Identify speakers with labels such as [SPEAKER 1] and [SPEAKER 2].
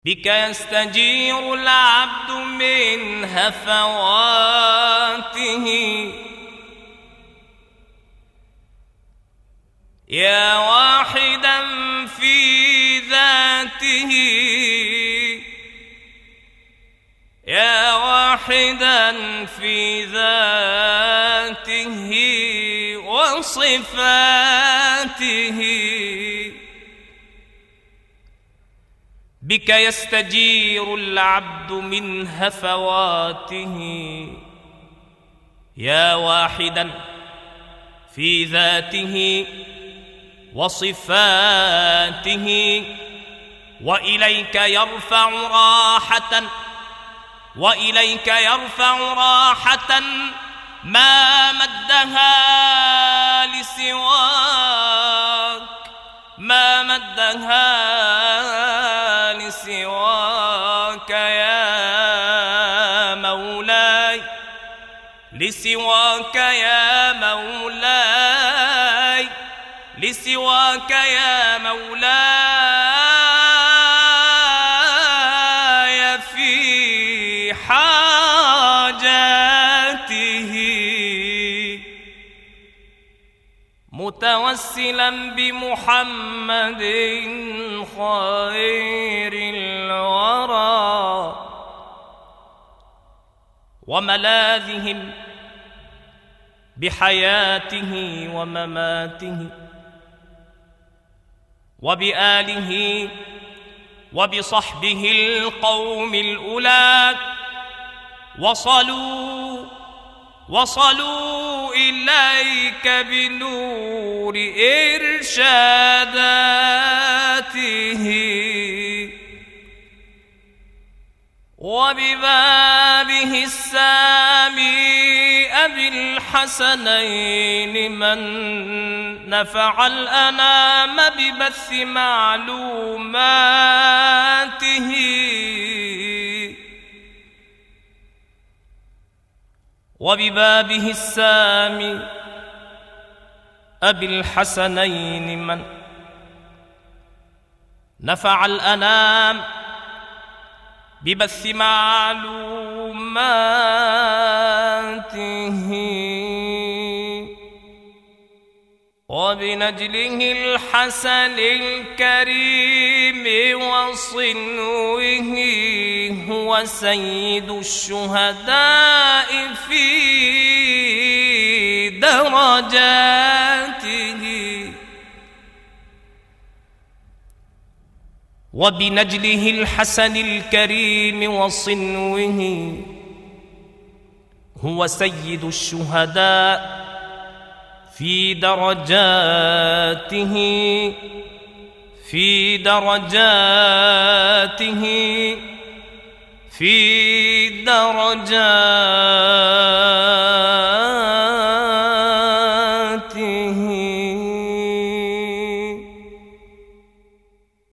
[SPEAKER 1] بك يستجير العبد من هفواته يا واحدا في ذاته يا واحدا في ذاته وصفاته بك يستجير العبد من هفواته يا واحدا في ذاته وصفاته وإليك يرفع راحة ما مدها لسواك يا مولاي لسواك يا مولاي في حاجاته متوسلا بمحمد خير الورى وملاذهم بحياته ومماته وبآله وبصحبه القوم الأولى وصلوا إليك بنور إرشاداته وببابه السامي أبي الحسنين من نفع الأنام ببث معلوماته وببابه السامي أبي الحسنين من نفع الأنام ببث معلوماته وبنجله الحسن الكريم وصنوه هو سيد الشهداء في درجاته وبنجله الحسن الكريم وصنوه هو سيد الشهداء في درجاته في درجاته